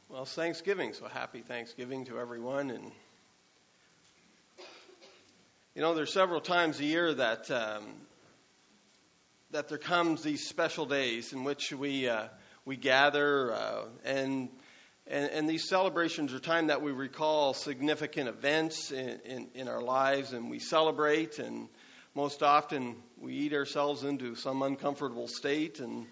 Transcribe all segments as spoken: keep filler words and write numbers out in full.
Well, it's Thanksgiving, so happy Thanksgiving to everyone. And you know, there's several times a year that um, that there comes these special days in which we uh, we gather, uh, and, and and these celebrations are time that we recall significant events in, in, in our lives, and we celebrate. And most often, we eat ourselves into some uncomfortable state, and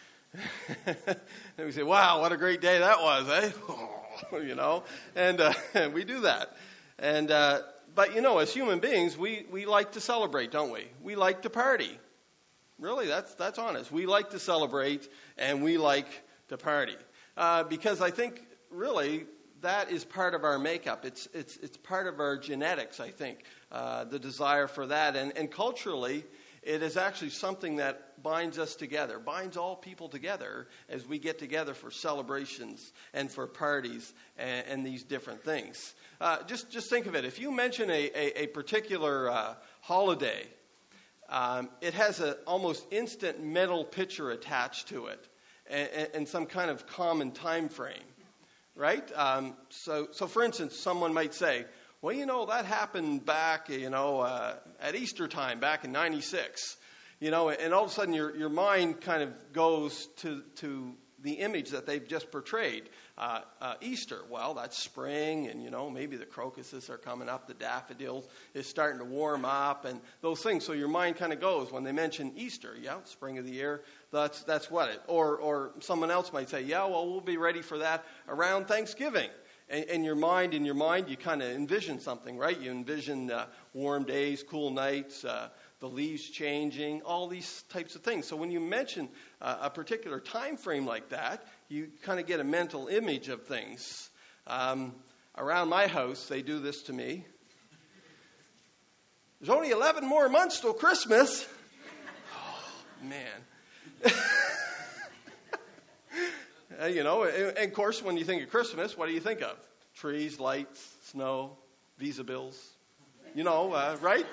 and we say, wow, what a great day that was, eh? you know, and, uh, and we do that. And, uh, but you know, as human beings, we, we like to celebrate, don't we? We like to party. Really, that's, that's honest. We like to celebrate and we like to party. Uh, because I think really that is part of our makeup. It's, it's, it's part of our genetics, I think, uh, the desire for that. And, and culturally, it is actually something that binds us together, binds all people together as we get together for celebrations and for parties and, and these different things. Uh, just, just think of it. If you mention a, a, a particular uh, holiday, um, it has an almost instant mental picture attached to it and, and, and some kind of common time frame, right? Um, so, so, for instance, someone might say, well, you know, that happened back, you know, uh, at Easter time, back in ninety-six. You know, and all of a sudden your, your mind kind of goes to, to the image that they've just portrayed. Uh, uh, Easter, well, that's spring, and, you know, maybe the crocuses are coming up, the daffodils is starting to warm up, and those things. So your mind kind of goes when they mention Easter, yeah, spring of the year, that's that's what it. Or, or someone else might say, yeah, well, we'll be ready for that around Thanksgiving. And in your mind, in your mind, you kind of envision something, right? You envision uh, warm days, cool nights, uh, the leaves changing, all these types of things. So when you mention uh, a particular time frame like that, you kind of get a mental image of things. Um, around my house, they do this to me. There's only eleven more months till Christmas. Oh, man. Uh, you know, and, and of course, when you think of Christmas, what do you think of? Trees, lights, snow, Visa bills. You know, uh, right?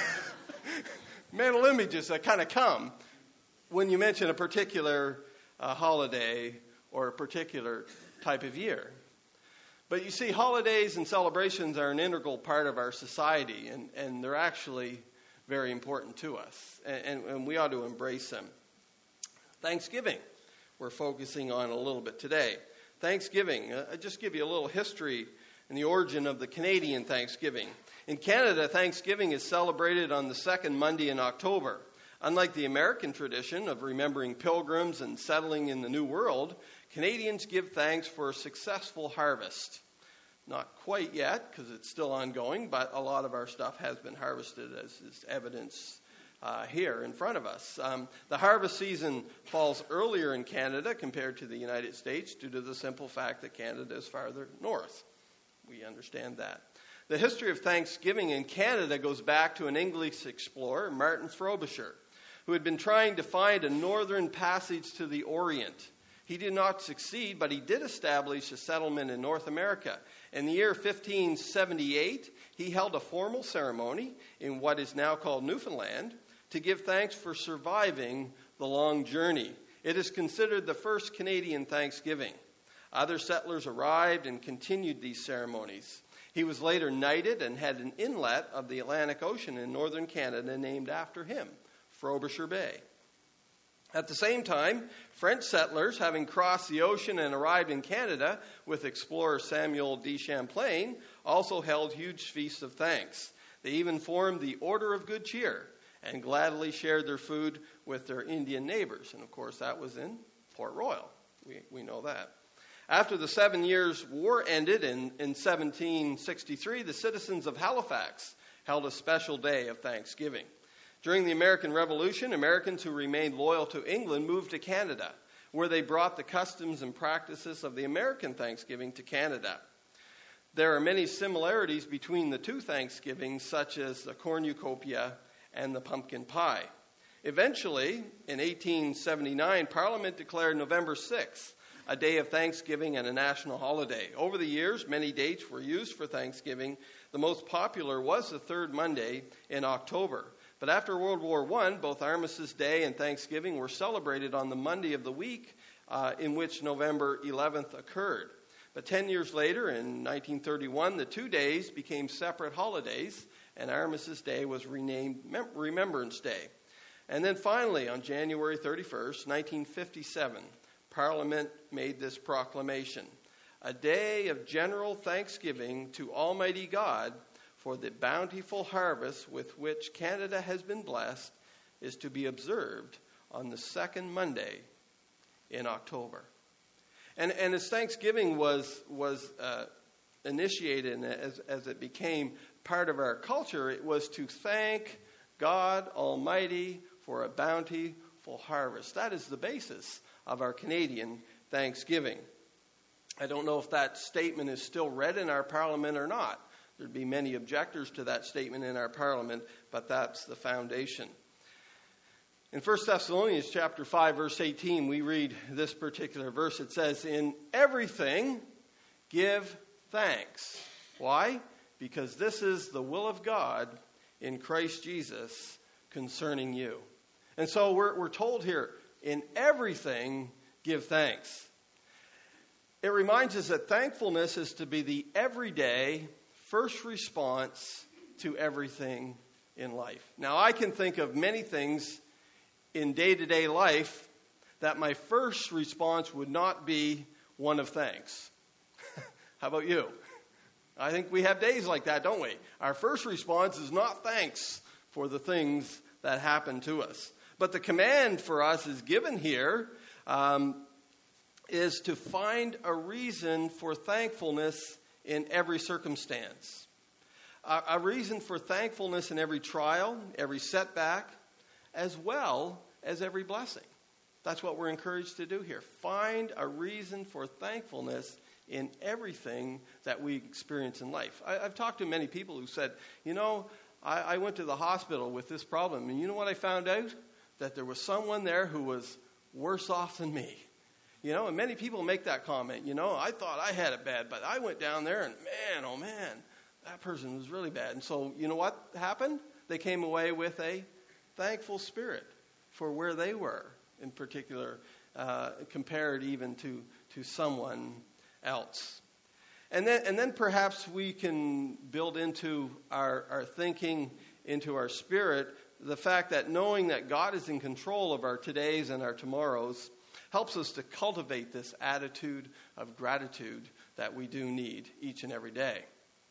Mental images that kind of come when you mention a particular uh, holiday or a particular type of year. But you see, holidays and celebrations are an integral part of our society, and, and they're actually very important to us, and, and, and we ought to embrace them. Thanksgiving. We're focusing on a little bit today. Thanksgiving, uh, I'll just give you a little history and the origin of the Canadian Thanksgiving. In Canada, Thanksgiving is celebrated on the second Monday in October. Unlike the American tradition of remembering pilgrims and settling in the New World, Canadians give thanks for a successful harvest. Not quite yet, because it's still ongoing, but a lot of our stuff has been harvested, as is evidence Uh, here in front of us. Um, the harvest season falls earlier in Canada compared to the United States due to the simple fact that Canada is farther north. We understand that. The history of Thanksgiving in Canada goes back to an English explorer, Martin Frobisher, who had been trying to find a northern passage to the Orient. He did not succeed, but he did establish a settlement in North America. In the year fifteen seventy-eight, he held a formal ceremony in what is now called Newfoundland to give thanks for surviving the long journey. It is considered the first Canadian Thanksgiving. Other settlers arrived and continued these ceremonies. He was later knighted and had an inlet of the Atlantic Ocean in northern Canada named after him, Frobisher Bay. At the same time, French settlers, having crossed the ocean and arrived in Canada with explorer Samuel de Champlain, also held huge feasts of thanks. They even formed the Order of Good Cheer and gladly shared their food with their Indian neighbors. And, of course, that was in Port Royal. We, we know that. After the Seven Years' War ended in, in seventeen sixty-three, the citizens of Halifax held a special day of Thanksgiving. During the American Revolution, Americans who remained loyal to England moved to Canada, where they brought the customs and practices of the American Thanksgiving to Canada. There are many similarities between the two Thanksgivings, such as the cornucopia and the pumpkin pie. Eventually, in eighteen seventy-nine, Parliament declared November sixth a day of Thanksgiving and a national holiday. Over the years, many dates were used for Thanksgiving. The most popular was the third Monday in October. But after World War One, both Armistice Day and Thanksgiving were celebrated on the Monday of the week uh, in which November eleventh occurred. But ten years later, in nineteen thirty-one, the two days became separate holidays, and Armistice Day was renamed Mem- Remembrance Day. And then finally, on January thirty-first, nineteen fifty-seven, Parliament made this proclamation: a day of general thanksgiving to Almighty God for the bountiful harvest with which Canada has been blessed is to be observed on the second Monday in October. And, and as Thanksgiving was was uh, initiated and as, as it became part of our culture, it was to thank God Almighty for a bountiful harvest. That is the basis of our Canadian Thanksgiving. I don't know if that statement is still read in our Parliament or not. There'd be many objectors to that statement in our Parliament, but that's the foundation. In First Thessalonians chapter five, verse eighteen, we read this particular verse. It says, "In everything give thanks." Why? Because this is the will of God in Christ Jesus concerning you. And so we're, we're told here, in everything give thanks. It reminds us that thankfulness is to be the everyday first response to everything in life. Now, I can think of many things in day-to-day life that my first response would not be one of thanks. How about you? I think we have days like that, don't we? Our first response is not thanks for the things that happen to us. But the command for us is given here um, is to find a reason for thankfulness in every circumstance. A, a reason for thankfulness in every trial, every setback, as well as every blessing. That's what we're encouraged to do here. Find a reason for thankfulness in everything that we experience in life. I, I've talked to many people who said, you know, I, I went to the hospital with this problem, and you know what I found out? That there was someone there who was worse off than me. You know, and many people make that comment. You know, I thought I had it bad, but I went down there and man, oh man, that person was really bad. And so, you know what happened? They came away with a thankful spirit for where they were in particular, uh, compared even to, to someone else. And then, and then perhaps we can build into our, our thinking, into our spirit, the fact that knowing that God is in control of our todays and our tomorrows helps us to cultivate this attitude of gratitude that we do need each and every day.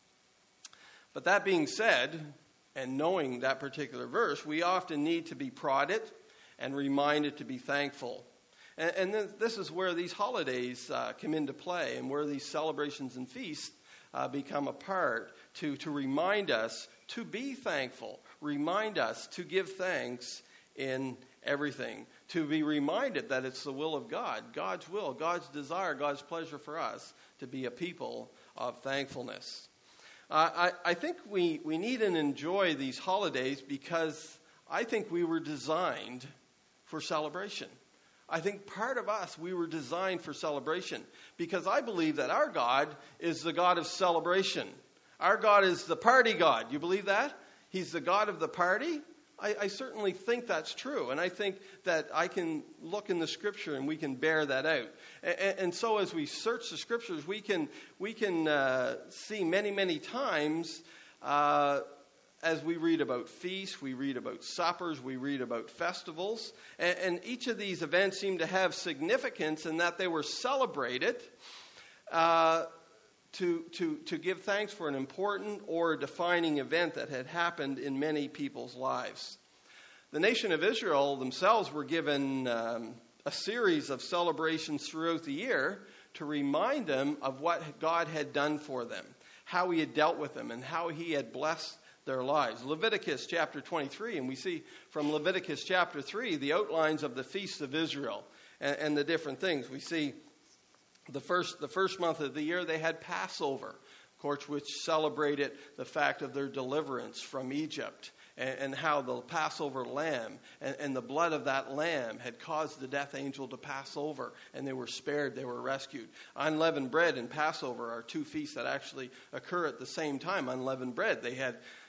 But that being said, and knowing that particular verse, we often need to be prodded and reminded to be thankful. And, and then this is where these holidays uh, come into play and where these celebrations and feasts uh, become a part to, to remind us to be thankful, remind us to give thanks in everything, to be reminded that it's the will of God, God's will, God's desire, God's pleasure for us to be a people of thankfulness. Uh, I, I think we, we need and enjoy these holidays because I think we were designed for celebration. I think part of us, we were designed for celebration because I believe that our God is the God of celebration. Our God is the party God. You believe that? He's the God of the party? I, I certainly think that's true, and I think that I can look in the Scripture and we can bear that out. And, and so, as we search the Scriptures, we can we can uh, see many many times uh, as we read about feasts, we read about suppers, we read about festivals, and, and each of these events seem to have significance in that they were celebrated Uh, To, to, to give thanks for an important or defining event that had happened in many people's lives. The nation of Israel themselves were given um, a series of celebrations throughout the year to remind them of what God had done for them, how he had dealt with them, and how he had blessed their lives. Leviticus chapter twenty-three, and we see from Leviticus chapter three the outlines of the feasts of Israel and, and the different things. We see The first, the first month of the year, they had Passover, of course, which celebrated the fact of their deliverance from Egypt and, and how the Passover lamb and, and the blood of that lamb had caused the death angel to pass over, and they were spared, they were rescued. Unleavened bread and Passover are two feasts that actually occur at the same time. Unleavened bread, they had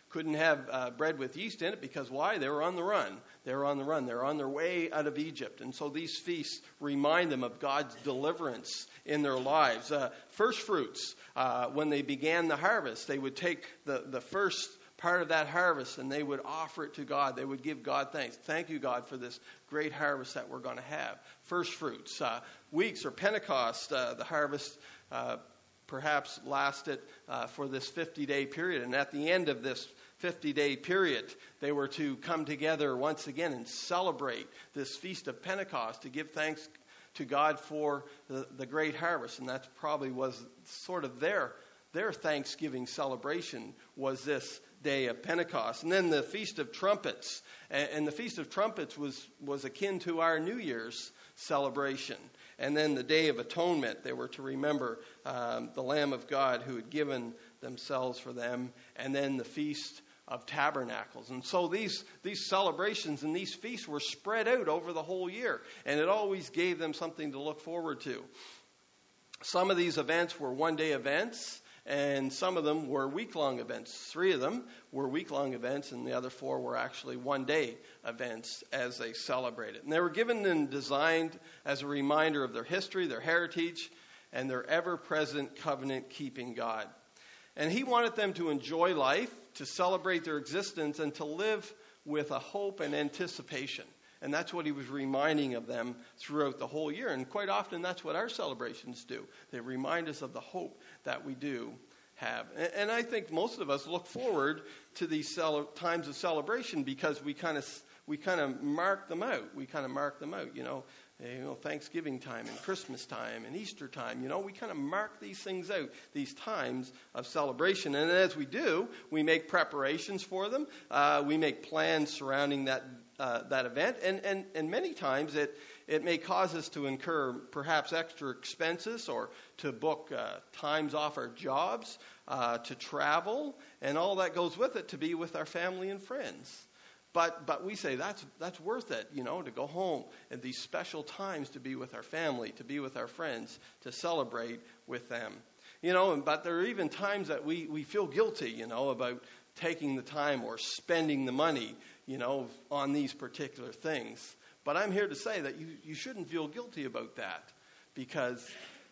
couldn't have uh, bread with yeast in it because why? They were on the run. They were on the run. They were on their way out of Egypt. And so these feasts remind them of God's deliverance in their lives. Uh, first fruits, uh, when they began the harvest, they would take the, the first part of that harvest and they would offer it to God. They would give God thanks. Thank you, God, for this great harvest that we're going to have. First fruits. Uh, weeks or Pentecost, uh, the harvest uh, perhaps lasted uh, for this fifty-day period. And at the end of this fifty-day period, they were to come together once again and celebrate this Feast of Pentecost to give thanks to God for the, the great harvest. And that probably was sort of their, their Thanksgiving celebration, was this day of Pentecost. And then the Feast of Trumpets. And, and the Feast of Trumpets was, was akin to our New Year's celebration. And then the Day of Atonement, they were to remember um, the Lamb of God who had given themselves for them. And then the Feast of Tabernacles. And so these, these celebrations and these feasts were spread out over the whole year. And it always gave them something to look forward to. Some of these events were one-day events, and some of them were week-long events. Three of them were week-long events, and the other four were actually one-day events as they celebrated. And they were given and designed as a reminder of their history, their heritage, and their ever-present covenant-keeping God. And he wanted them to enjoy life, to celebrate their existence, and to live with a hope and anticipation. And that's what he was reminding of them throughout the whole year. And quite often that's what our celebrations do. They remind us of the hope that we do have. And I think most of us look forward to these cele- times of celebration because we kind of we kind of mark them out. We kind of mark them out, you know. You know, Thanksgiving time and Christmas time and Easter time, you know, we kind of mark these things out, these times of celebration. And as we do, we make preparations for them. Uh, we make plans surrounding that uh, that event. And, and, and many times it, it may cause us to incur perhaps extra expenses or to book uh, times off our jobs, uh, to travel, and all that goes with it, to be with our family and friends. But but we say that's that's worth it, you know, to go home at these special times to be with our family, to be with our friends, to celebrate with them. You know, but there are even times that we, we feel guilty, you know, about taking the time or spending the money, you know, on these particular things. But I'm here to say that you, you shouldn't feel guilty about that because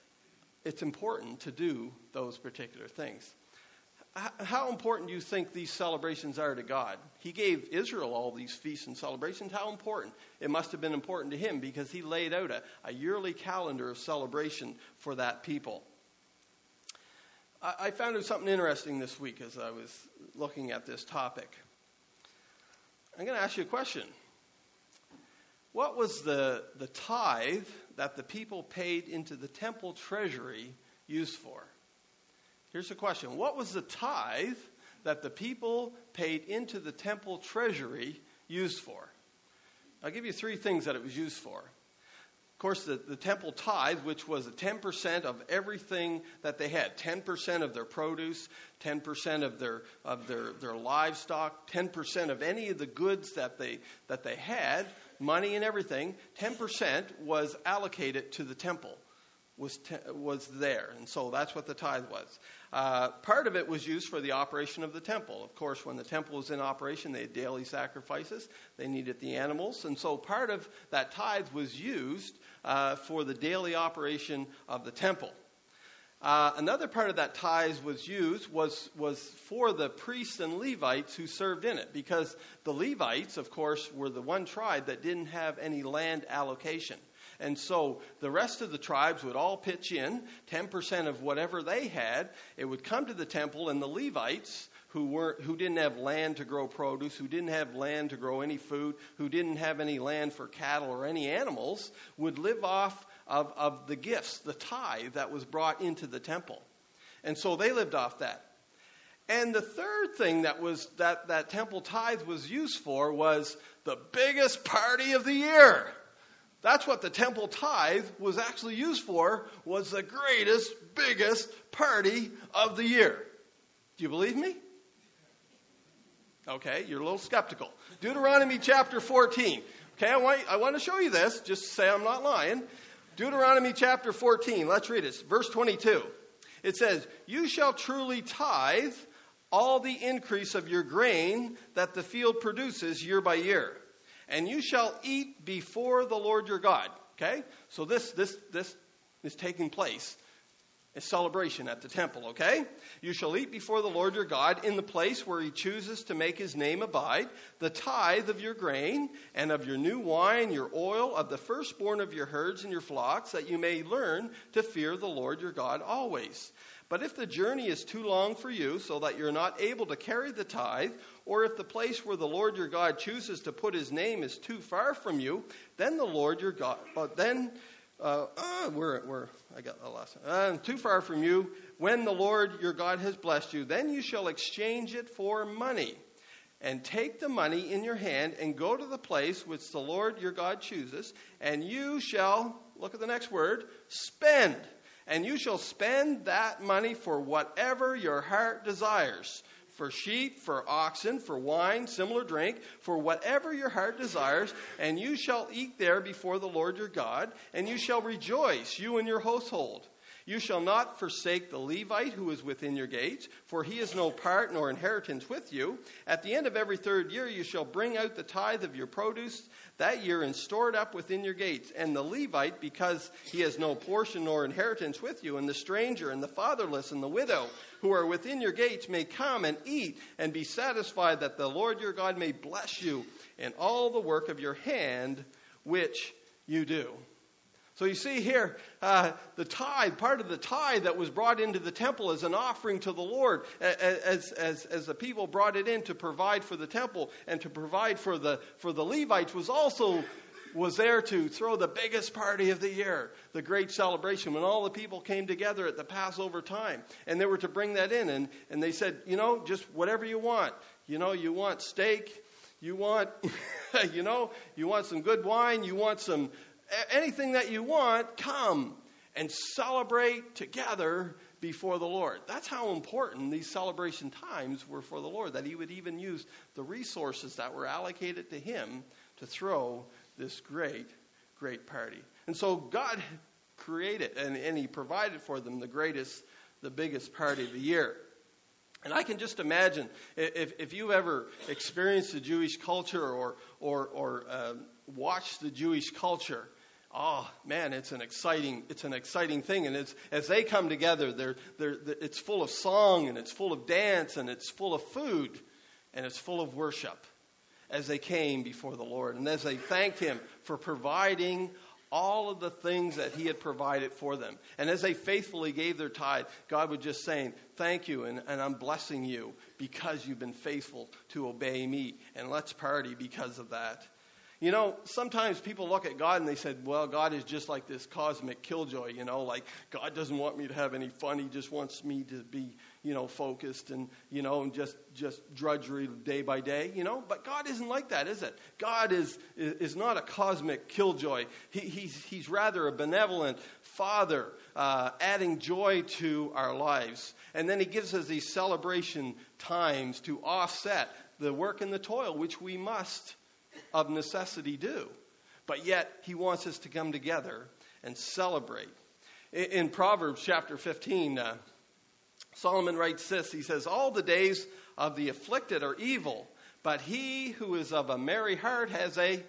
it's important to do those particular things. How important do you think these celebrations are to God? He gave Israel all these feasts and celebrations. How important? It must have been important to him because he laid out a, a yearly calendar of celebration for that people. I, I found out something interesting this week as I was looking at this topic. I'm going to ask you a question. What was the, the tithe that the people paid into the temple treasury used for? Here's the question. What was the tithe that the people paid into the temple treasury used for? I'll give you three things that it was used for. Of course, the, the temple tithe, which was ten percent of everything that they had, ten percent of their produce, ten percent of their of their, their livestock, ten percent of any of the goods that they that they had, money and everything, ten percent was allocated to the temple. was te- was there. And so that's what the tithe was. Uh, part of it was used for the operation of the temple. Of course, when the temple was in operation, they had daily sacrifices. They needed the animals. And so part of that tithe was used uh, for the daily operation of the temple. Uh, another part of that tithe was used was, was for the priests and Levites who served in it. Because the Levites, of course, were the one tribe that didn't have any land allocation. And so the rest of the tribes would all pitch in ten percent of whatever they had. It would come to the temple, and the Levites, who weren't, who didn't have land to grow produce, who didn't have land to grow any food, who didn't have any land for cattle or any animals, would live off of, of the gifts, the tithe that was brought into the temple. And so they lived off that. And the third thing that was that, that temple tithe was used for was the biggest party of the year. That's what the temple tithe was actually used for, was the greatest, biggest party of the year. Do you believe me? Okay, you're a little skeptical. Deuteronomy chapter fourteen. Okay, I want, I want to show you this, just to say I'm not lying. Deuteronomy chapter fourteen, let's read it. Verse twenty-two. It says, "You shall truly tithe all the increase of your grain that the field produces year by year. And you shall eat before the Lord your God. Okay? So this, this, this is taking place. A celebration at the temple, okay? You shall eat before the Lord your God in the place where he chooses to make his name abide, the tithe of your grain and of your new wine, your oil, of the firstborn of your herds and your flocks, that you may learn to fear the Lord your God always. But if the journey is too long for you, so that you're not able to carry the tithe, or if the place where the Lord your God chooses to put his name is too far from you, then the Lord your God, but then Uh, uh, we're, we're, I got the last one. Uh, too far from you, when the Lord your God has blessed you, then you shall exchange it for money, and take the money in your hand, and go to the place which the Lord your God chooses, and you shall, look at the next word, spend. And you shall spend that money for whatever your heart desires. For sheep, for oxen, for wine, similar drink, for whatever your heart desires, and you shall eat there before the Lord your God, and you shall rejoice, you and your household. You shall not forsake the Levite who is within your gates, for he has no part nor inheritance with you. At the end of every third year you shall bring out the tithe of your produce that year and store it up within your gates. And the Levite, because he has no portion nor inheritance with you, and the stranger and the fatherless and the widow who are within your gates may come and eat and be satisfied, that the Lord your God may bless you in all the work of your hand which you do. So you see here, uh, the tithe, part of the tithe that was brought into the temple as an offering to the Lord, as, as, as the people brought it in to provide for the temple and to provide for the, for the Levites, was also was there to throw the biggest party of the year, the great celebration, when all the people came together at the Passover time. And they were to bring that in. And, and they said, you know, just whatever you want. You know, you want steak, you want, you know, you want some good wine, you want some... anything that you want, come and celebrate together before the Lord. That's how important these celebration times were for the Lord, that he would even use the resources that were allocated to him to throw this great, great party. And so God created and, and he provided for them the greatest, the biggest party of the year. And I can just imagine, if, if you've ever experienced the Jewish culture or, or, or uh, watched the Jewish culture, oh man, it's an exciting, it's an exciting thing. And it's, as they come together, they're, they're, they're, it's full of song, and it's full of dance, and it's full of food, and it's full of worship as they came before the Lord. And as they thanked him for providing all of the things that he had provided for them. And as they faithfully gave their tithe, God was just saying, thank you, and, and I'm blessing you because you've been faithful to obey me. And let's party because of that. You know, sometimes people look at God and they said, well, God is just like this cosmic killjoy, you know, like God doesn't want me to have any fun. He just wants me to be, you know, focused and, you know, and just, just drudgery day by day, you know. But God isn't like that, is it? God is is not a cosmic killjoy. He, he's, he's rather a benevolent Father, uh, adding joy to our lives. And then he gives us these celebration times to offset the work and the toil, which we must of necessity do. But yet he wants us to come together and celebrate. In, in Proverbs chapter fifteen, uh, Solomon writes this. He says, all the days of the afflicted are evil, but he who is of a merry heart has a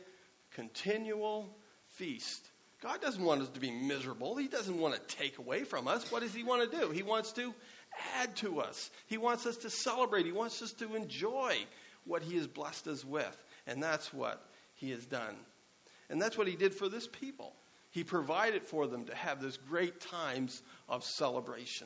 continual feast. God doesn't want us to be miserable. He doesn't want to take away from us. What does he want to do? He wants to add to us. He wants us to celebrate. He wants us to enjoy what he has blessed us with. And that's what he has done. And that's what he did for this people. He provided for them to have this great times of celebration.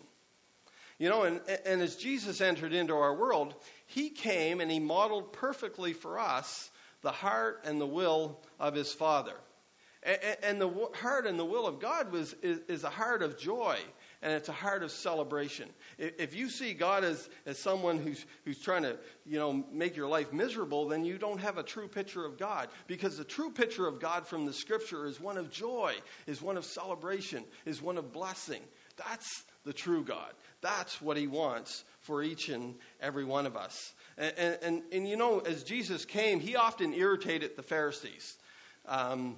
You know, and, and as Jesus entered into our world, he came and he modeled perfectly for us the heart and the will of his Father. And, and the heart and the will of God was is, is a heart of joy. And it's a heart of celebration. If you see God as, as someone who's who's trying to, you know, make your life miserable, then you don't have a true picture of God. Because the true picture of God from the Scripture is one of joy, is one of celebration, is one of blessing. That's the true God. That's what he wants for each and every one of us. And, and, and, and you know, as Jesus came, he often irritated the Pharisees. Um,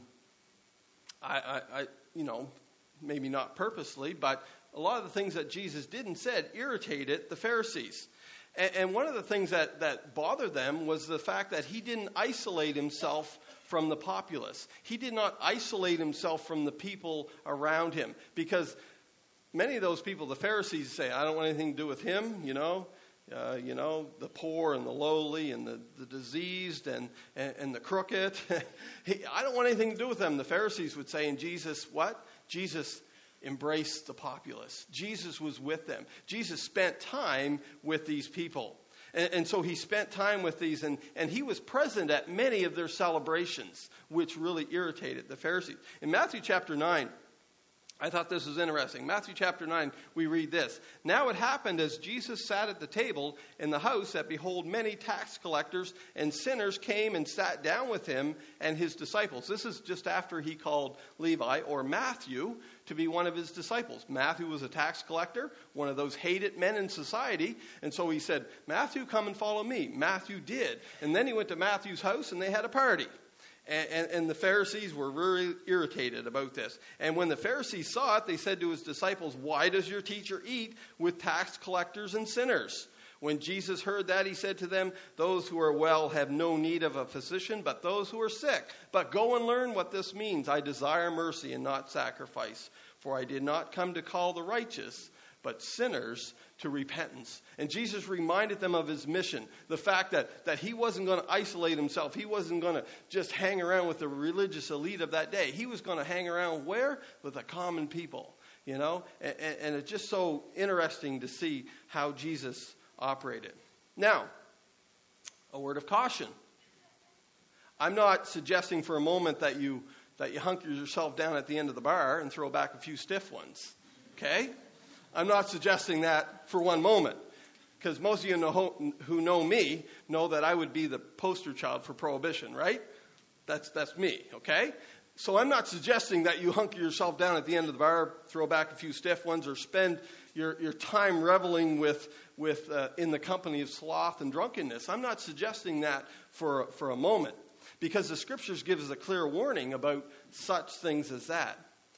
I, I, I, you know, maybe not purposely, but a lot of the things that Jesus did and said irritated the Pharisees. And, and one of the things that, that bothered them was the fact that he didn't isolate himself from the populace. He did not isolate himself from the people around him, because many of those people, the Pharisees, say, I don't want anything to do with him, you know. Uh, you know, the poor and the lowly and the, the diseased and, and, and the crooked. he, I don't want anything to do with them, the Pharisees would say. And Jesus, what? Jesus embraced the populace. Jesus was with them. Jesus spent time with these people. And, and so he spent time with these, and, and he was present at many of their celebrations, which really irritated the Pharisees. In Matthew chapter nine, I thought this was interesting. Matthew chapter nine, we read this. Now it happened as Jesus sat at the table in the house that, behold, many tax collectors and sinners came and sat down with him and his disciples. This is just after he called Levi, or Matthew, to be one of his disciples. Matthew was a tax collector, one of those hated men in society. And so he said, Matthew, come and follow me. Matthew did. And then he went to Matthew's house and they had a party. And, and, and the Pharisees were really irritated about this. And when the Pharisees saw it, they said to his disciples, why does your teacher eat with tax collectors and sinners? When Jesus heard that, he said to them, those who are well have no need of a physician, but those who are sick. But go and learn what this means. I desire mercy and not sacrifice. For I did not come to call the righteous, but sinners to repentance. And Jesus reminded them of his mission, the fact that, that he wasn't going to isolate himself. He wasn't going to just hang around with the religious elite of that day. He was going to hang around where? With the common people, you know. And, and it's just so interesting to see how Jesus operated. Now, a word of caution. I'm not suggesting for a moment that you that you hunker yourself down at the end of the bar and throw back a few stiff ones, okay? I'm not suggesting that for one moment, because most of you know, who know me know that I would be the poster child for prohibition, right? That's that's me, okay? So I'm not suggesting that you hunker yourself down at the end of the bar, throw back a few stiff ones, or spend your, your time reveling with with uh, in the company of sloth and drunkenness. I'm not suggesting that for for a moment, because the Scriptures give us a clear warning about such things as that.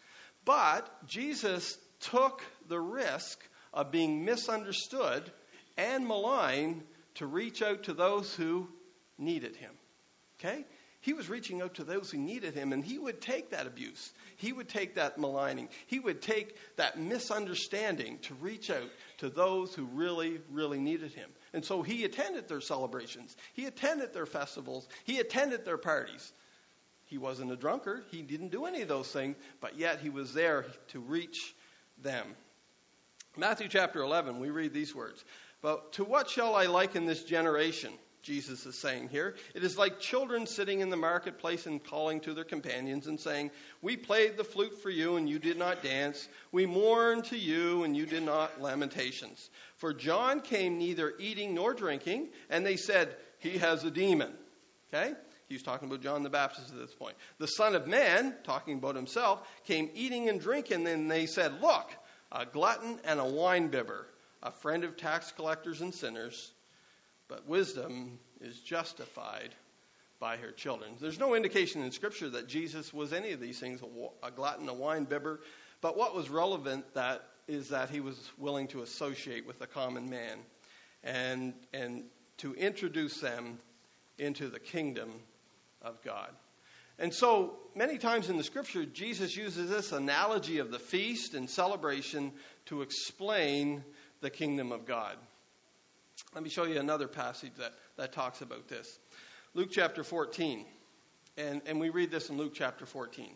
But Jesus took the risk of being misunderstood and maligned to reach out to those who needed him. Okay? He was reaching out to those who needed him, and he would take that abuse. He would take that maligning. He would take that misunderstanding to reach out to those who really, really needed him. And so he attended their celebrations. He attended their festivals. He attended their parties. He wasn't a drunkard. He didn't do any of those things, but yet he was there to reach them. Matthew chapter eleven, we read these words. But to what shall I liken this generation? Jesus is saying here. It is like children sitting in the marketplace and calling to their companions and saying, we played the flute for you and you did not dance. We mourned to you and you did not lamentations. For John came neither eating nor drinking, and they said, he has a demon. Okay? He's talking about John the Baptist at this point. The Son of Man, talking about himself, came eating and drinking, and then they said, look, a glutton and a winebibber, a friend of tax collectors and sinners, but wisdom is justified by her children. There's no indication in Scripture that Jesus was any of these things, a glutton, a winebibber, but what was relevant that is that he was willing to associate with the common man and, and to introduce them into the kingdom of God. And so many times in the Scripture, Jesus uses this analogy of the feast and celebration to explain the kingdom of God. Let me show you another passage that, that talks about this. Luke chapter fourteen. And, and we read this in Luke chapter fourteen.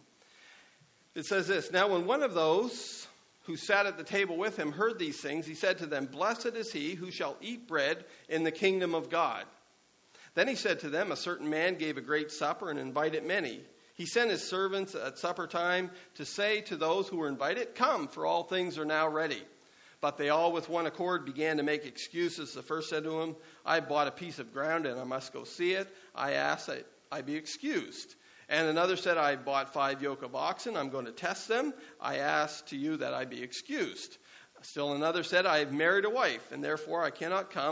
It says this, now when one of those who sat at the table with him heard these things, he said to them, blessed is he who shall eat bread in the kingdom of God. Then he said to them, a certain man gave a great supper and invited many. He sent his servants at supper time to say to those who were invited, come, for all things are now ready. But they all with one accord began to make excuses. The first said to him, I bought a piece of ground and I must go see it. I ask that I be excused. And another said, I bought five yoke of oxen. I'm going to test them. I ask to you that I be excused. Still another said, I have married a wife, and therefore I cannot come.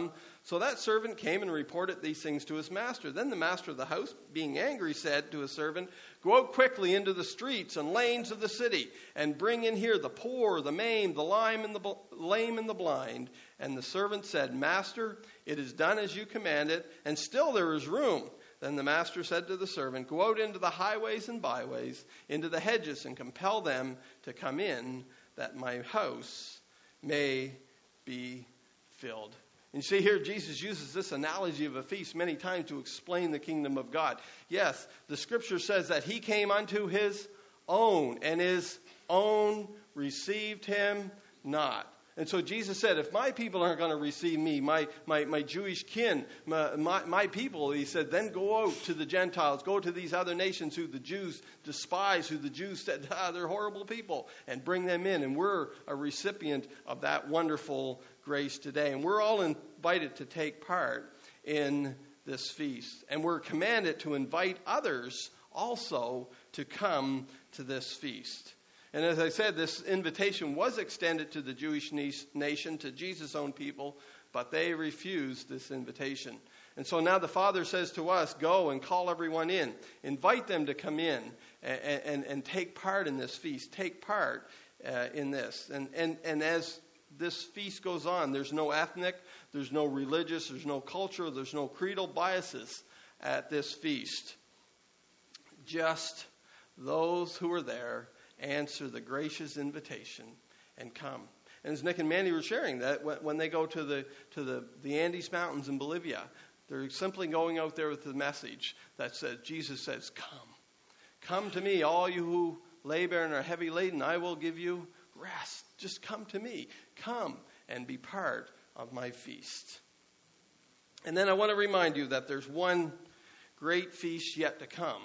So that servant came and reported these things to his master. Then the master of the house, being angry, said to his servant, go out quickly into the streets and lanes of the city, and bring in here the poor, the maimed, the lame, and the lame and the blind. And the servant said, Master, it is done as you commanded, and still there is room. Then the master said to the servant, go out into the highways and byways, into the hedges, and compel them to come in, that my house may be filled. And you see here, Jesus uses this analogy of a feast many times to explain the kingdom of God. Yes, the scripture says that he came unto his own, and his own received him not. And so Jesus said, if my people aren't going to receive me, my, my, my Jewish kin, my, my, my people, he said, then go out to the Gentiles, go to these other nations who the Jews despise, who the Jews said, ah, they're horrible people, and bring them in. And we're a recipient of that wonderful grace today. And we're all invited to take part in this feast. And we're commanded to invite others also to come to this feast. And as I said, this invitation was extended to the Jewish nation, to Jesus' own people, but they refused this invitation. And so now the Father says to us, go and call everyone in. Invite them to come in and, and, and take part in this feast. Take part uh, in this. And, and, and as this feast goes on, there's no ethnic, there's no religious, there's no cultural, there's no creedal biases at this feast. Just those who are there answer the gracious invitation and come. And as Nick and Mandy were sharing, that when they go to the to the, the Andes Mountains in Bolivia, they're simply going out there with the message that says, Jesus says, come. Come to me, all you who labor and are heavy laden, I will give you rest. Just come to me. Come and be part of my feast. And then I want to remind you that there's one great feast yet to come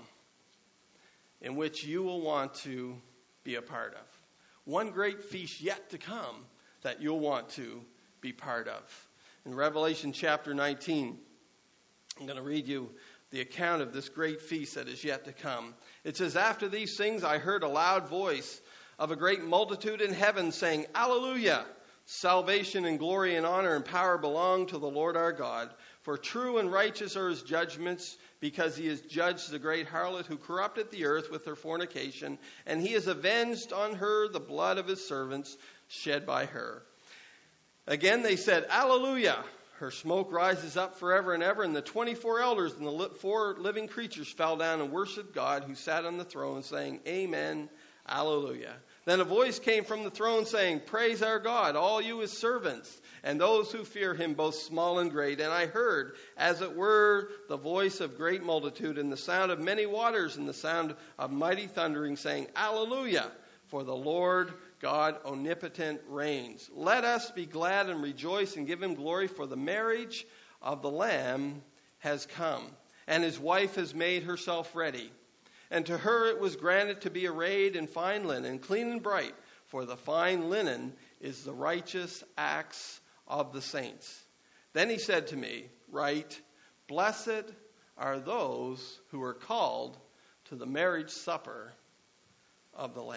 in which you will want to be a part of. One great feast yet to come that you'll want to be part of. In Revelation chapter nineteen, I'm going to read you the account of this great feast that is yet to come. It says, after these things I heard a loud voice of a great multitude in heaven saying, Alleluia! Salvation and glory and honor and power belong to the Lord our God. For true and righteous are his judgments, because he has judged the great harlot who corrupted the earth with her fornication, and he has avenged on her the blood of his servants shed by her. Again they said, Alleluia! Her smoke rises up forever and ever. And the twenty-four elders and the four living creatures fell down and worshipped God who sat on the throne, saying, Amen, Alleluia. Then a voice came from the throne saying, Praise our God, all you his servants, and those who fear him, both small and great. And I heard, as it were, the voice of great multitude, and the sound of many waters, and the sound of mighty thundering, saying, Alleluia, for the Lord God omnipotent reigns. Let us be glad and rejoice and give him glory, for the marriage of the Lamb has come, and his wife has made herself ready. And to her it was granted to be arrayed in fine linen, clean and bright, for the fine linen is the righteous acts of the saints. Then he said to me, Write, blessed are those who are called to the marriage supper of the Lamb.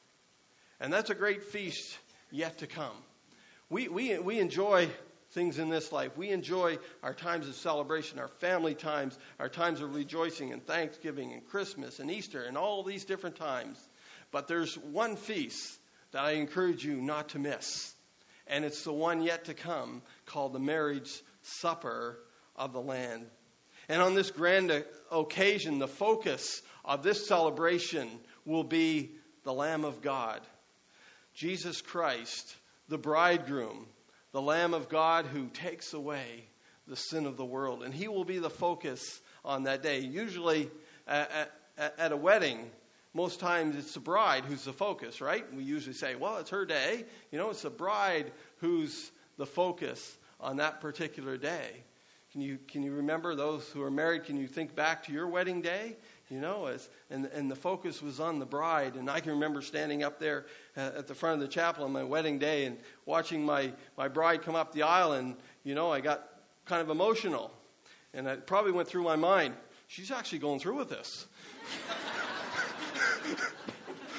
And that's a great feast yet to come. We, we, we enjoy things in this life. We enjoy our times of celebration, our family times, our times of rejoicing and Thanksgiving and Christmas and Easter and all these different times. But there's one feast that I encourage you not to miss. And it's the one yet to come, called the marriage supper of the Lamb. And on this grand occasion, the focus of this celebration will be the Lamb of God, Jesus Christ, the bridegroom, the Lamb of God who takes away the sin of the world. And he will be the focus on that day. Usually at, at, at a wedding, most times it's the bride who's the focus, right? We usually say, well, it's her day. You know, it's the bride who's the focus on that particular day. Can you can you remember those who are married? Can you think back to your wedding day? You know, as, and, and the focus was on the bride. And I can remember standing up there at the front of the chapel on my wedding day and watching my, my bride come up the aisle. And, you know, I got kind of emotional. And it probably went through my mind, she's actually going through with this.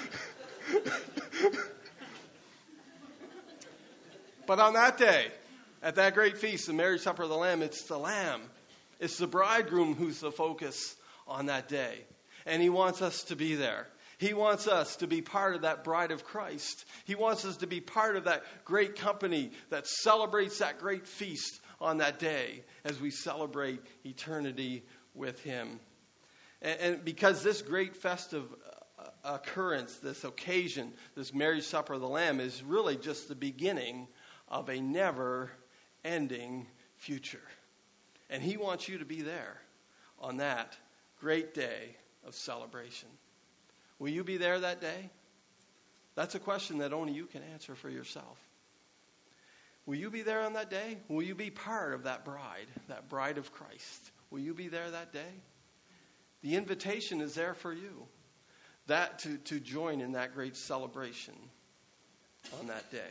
But on that day, At that great feast, the marriage supper of the Lamb, it's the Lamb. It's the bridegroom who's the focus on that day. And he wants us to be there. He wants us to be part of that bride of Christ. He wants us to be part of that great company that celebrates that great feast on that day as we celebrate eternity with him. And, and because this great festive occurrence, this occasion, this marriage supper of the Lamb is really just the beginning of a never-ending future. And he wants you to be there on that great day of celebration. Will you be there that day? That's a question that only you can answer for yourself. Will you be there on that day? Will you be part of that bride, that bride of Christ? Will you be there that day? The invitation is there for you, that to, to join in that great celebration on that day.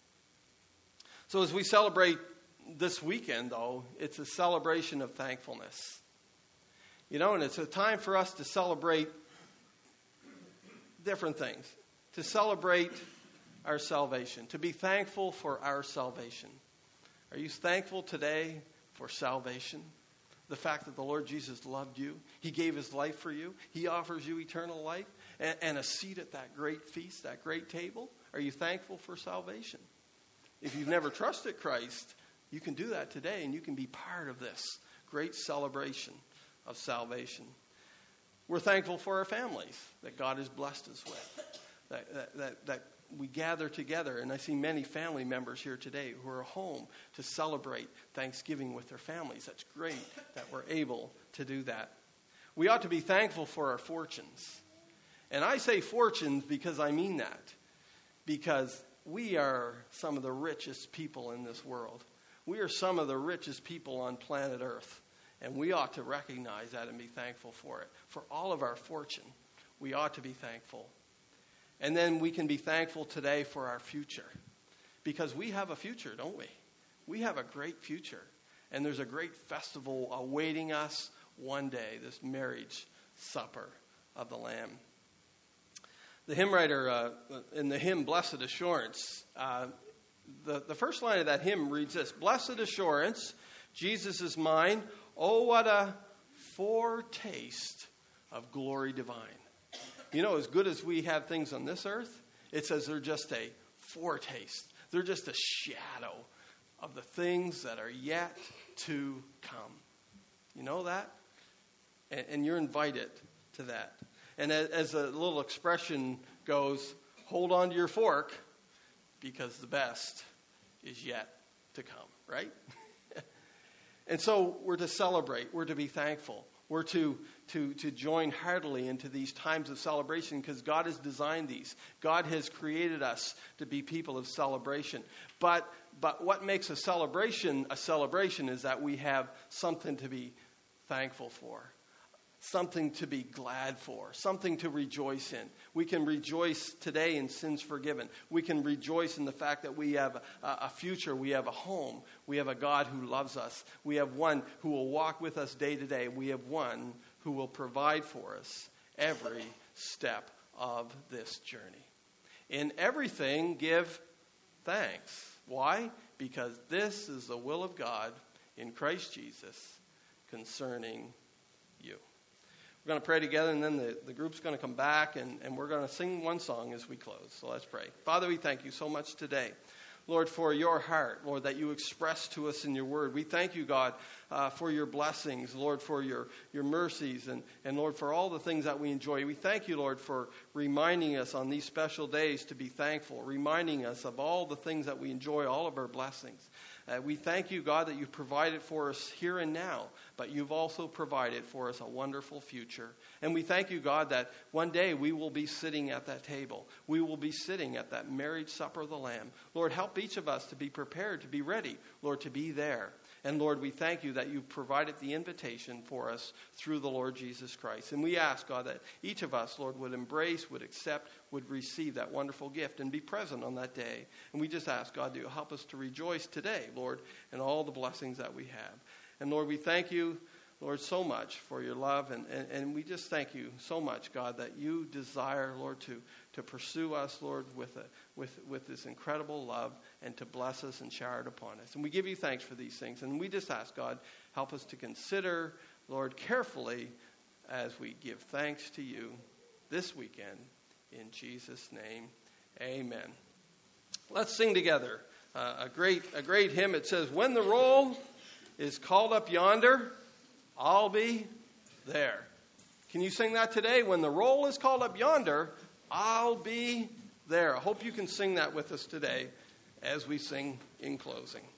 So as we celebrate this weekend, though, it's a celebration of thankfulness. You know, and it's a time for us to celebrate different things. To celebrate our salvation. To be thankful for our salvation. Are you thankful today for salvation? The fact that the Lord Jesus loved you. He gave his life for you. He offers you eternal life and, and a seat at that great feast, that great table. Are you thankful for salvation? If you've never trusted Christ, you can do that today and you can be part of this great celebration of salvation. We're thankful for our families that God has blessed us with, that, that, that, that we gather together. And I see many family members here today who are home to celebrate Thanksgiving with their families. That's great that we're able to do that. We ought to be thankful for our fortunes. And I say fortunes because I mean that. Because we are some of the richest people in this world. We are some of the richest people on planet Earth. And we ought to recognize that and be thankful for it. For all of our fortune, we ought to be thankful. And then we can be thankful today for our future. Because we have a future, don't we? We have a great future. And there's a great festival awaiting us one day, this marriage supper of the Lamb. The hymn writer uh, in the hymn Blessed Assurance, uh, the, the first line of that hymn reads this: Blessed assurance, Jesus is mine. Oh, what a foretaste of glory divine. You know, as good as we have things on this earth, it says they're just a foretaste. They're just a shadow of the things that are yet to come. You know that? And, and you're invited to that. And as, as a little expression goes, hold on to your fork because the best is yet to come, right? And so we're to celebrate. We're to be thankful. We're to, to, to join heartily into these times of celebration because God has designed these. God has created us to be people of celebration. But, but what makes a celebration a celebration is that we have something to be thankful for. Something to be glad for, something to rejoice in. We can rejoice today in sins forgiven. We can rejoice in the fact that we have a, a future, we have a home, we have a God who loves us. We have one who will walk with us day to day. We have one who will provide for us every step of this journey. In everything, give thanks. Why? Because this is the will of God in Christ Jesus concerning you. We're going to pray together, and then the, the group's going to come back, and, and we're going to sing one song as we close. So let's pray. Father, we thank you so much today, Lord, for your heart, Lord, that you express to us in your word. We thank you, God, uh, for your blessings, Lord, for your, your mercies, and, and, Lord, for all the things that we enjoy. We thank you, Lord, for reminding us on these special days to be thankful, reminding us of all the things that we enjoy, all of our blessings. Uh, we thank you, God, that you've provided for us here and now, but you've also provided for us a wonderful future. And we thank you, God, that one day we will be sitting at that table. We will be sitting at that marriage supper of the Lamb. Lord, help each of us to be prepared, to be ready, Lord, to be there. And Lord, we thank you that you've provided the invitation for us through the Lord Jesus Christ. And we ask, God, that each of us, Lord, would embrace, would accept, would receive that wonderful gift and be present on that day. And we just ask, God, to help us to rejoice today, Lord, in all the blessings that we have. And Lord, we thank you, Lord, so much for your love. And, and, and we just thank you so much, God, that you desire, Lord, to, to pursue us, Lord, with, a, with, with this incredible love and to bless us and shower it upon us. And we give you thanks for these things. And we just ask, God, help us to consider, Lord, carefully as we give thanks to you this weekend. In Jesus' name, amen. Let's sing together uh, a great a great hymn. It says, when the roll is called up yonder, I'll be there. Can you sing that today? When the roll is called up yonder, I'll be there. I hope you can sing that with us today as we sing in closing.